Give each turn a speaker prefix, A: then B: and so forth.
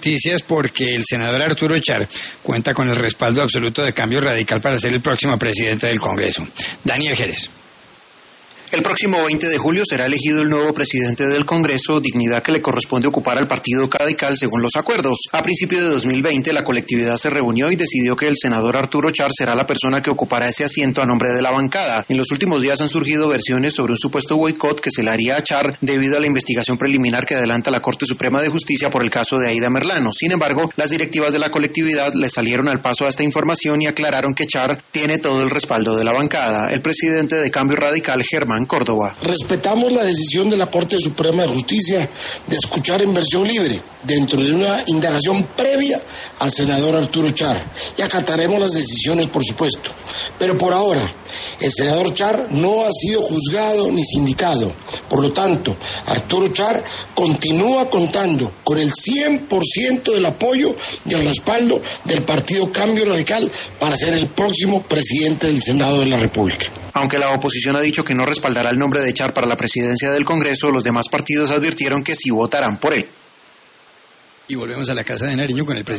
A: noticias porque el senador Arturo Char cuenta con el respaldo absoluto de Cambio Radical para ser el próximo presidente del Congreso. Daniel Jerez.
B: El próximo 20 de julio será elegido el nuevo presidente del Congreso, dignidad que le corresponde ocupar al Partido Radical según los acuerdos. A principios de 2020, la colectividad se reunió y decidió que el senador Arturo Char será la persona que ocupará ese asiento a nombre de la bancada. En los últimos días han surgido versiones sobre un supuesto boicot que se le haría a Char debido a la investigación preliminar que adelanta la Corte Suprema de Justicia por el caso de Aida Merlano. Sin embargo, las directivas de la colectividad le salieron al paso a esta información y aclararon que Char tiene todo el respaldo de la bancada. El presidente de Cambio Radical, Germán Córdoba.
C: Respetamos la decisión de la Corte Suprema de Justicia de escuchar en versión libre, dentro de una indagación previa al senador Arturo Char, y acataremos las decisiones, por supuesto. Pero por ahora, el senador Char no ha sido juzgado ni sindicado. Por lo tanto, Arturo Char continúa contando con el 100% del apoyo y el respaldo del Partido Cambio Radical para ser el próximo presidente del Senado de la República.
B: Aunque la oposición ha dicho que no respaldará el nombre de Char para la presidencia del Congreso, los demás partidos advirtieron que sí votarán por él.
A: Y volvemos a la Casa de Nariño con el presidente.